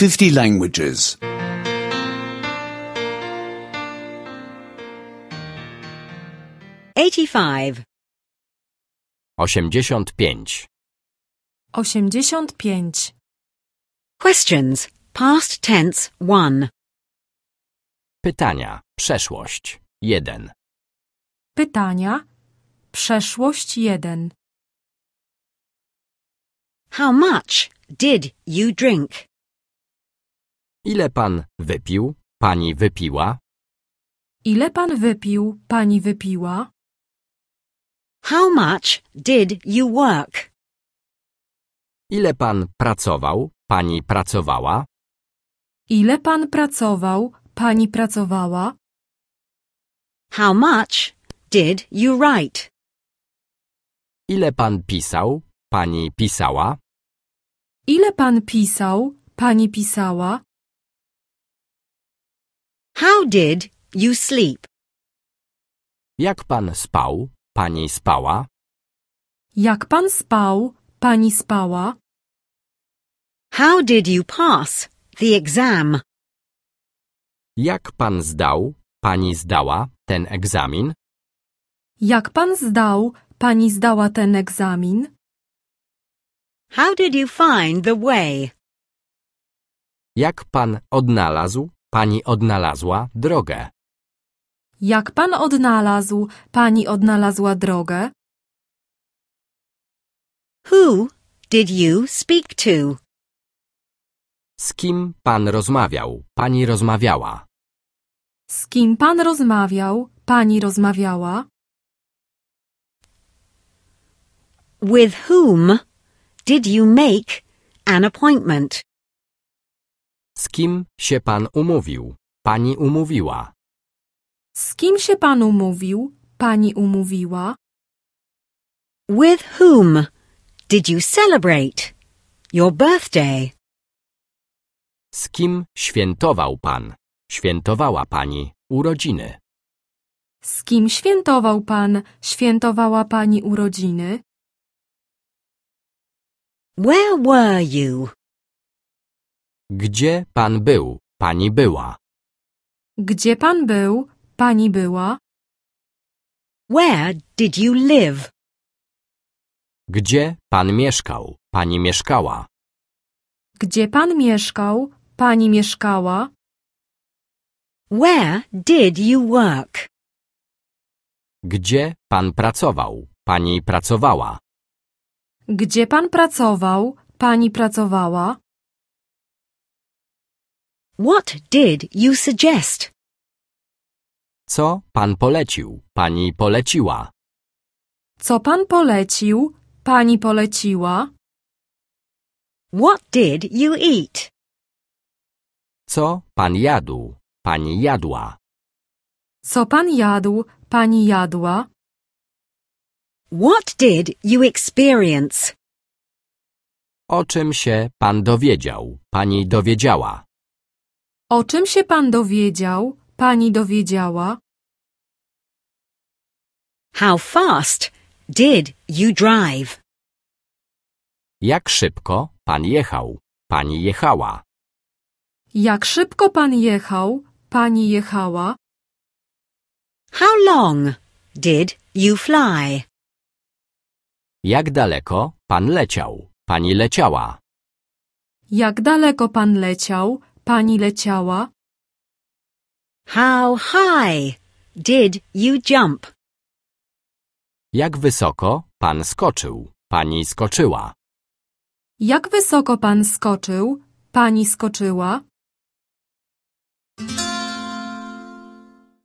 50 languages. 85. 85. 85. Questions. Past tense 1. Pytania. Przeszłość. 1. Pytania. Przeszłość 1. How much did you drink? Ile pan wypił? Pani wypiła? Ile pan wypił? Pani wypiła? How much did you work? Ile pan pracował? Pani pracowała? Ile pan pracował? Pani pracowała? How much did you write? Ile pan pisał? Pani pisała? Ile pan pisał? Pani pisała? How did you sleep? Jak pan spał? Pani spała? Jak pan spał? Pani spała? How did you pass the exam? Jak pan zdał? Pani zdała ten egzamin? Jak pan zdał? Pani zdała ten egzamin? How did you find the way? Jak pan odnalazł? Pani odnalazła drogę. Jak pan odnalazł? Pani odnalazła drogę? Who did you speak to? Z kim pan rozmawiał? Pani rozmawiała. Z kim pan rozmawiał? Pani rozmawiała? With whom did you make an appointment? Z kim się pan umówił? Pani umówiła. Z kim się pan umówił? Pani umówiła? With whom did you celebrate your birthday? Z kim świętował pan? Świętowała pani urodziny. Z kim świętował pan? Świętowała pani urodziny? Where were you? Gdzie pan był? Pani była. Gdzie pan był? Pani była? Where did you live? Gdzie pan mieszkał? Pani mieszkała. Gdzie pan mieszkał? Pani mieszkała? Where did you work? Gdzie pan pracował? Pani pracowała. Gdzie pan pracował? Pani pracowała? What did you suggest? Co pan polecił? Pani poleciła. Co pan polecił? Pani poleciła? What did you eat? Co pan jadł? Pani jadła. Co pan jadł? Pani jadła? What did you experience? O czym się pan dowiedział? Pani dowiedziała. O czym się pan dowiedział? Pani dowiedziała? How fast did you drive? Jak szybko pan jechał? Pani jechała. Jak szybko pan jechał? Pani jechała? How long did you fly? Jak daleko pan leciał? Pani leciała. Jak daleko pan leciał? Pani leciała? How high did you jump? Jak wysoko pan skoczył? Pani skoczyła. Jak wysoko pan skoczył? Pani skoczyła?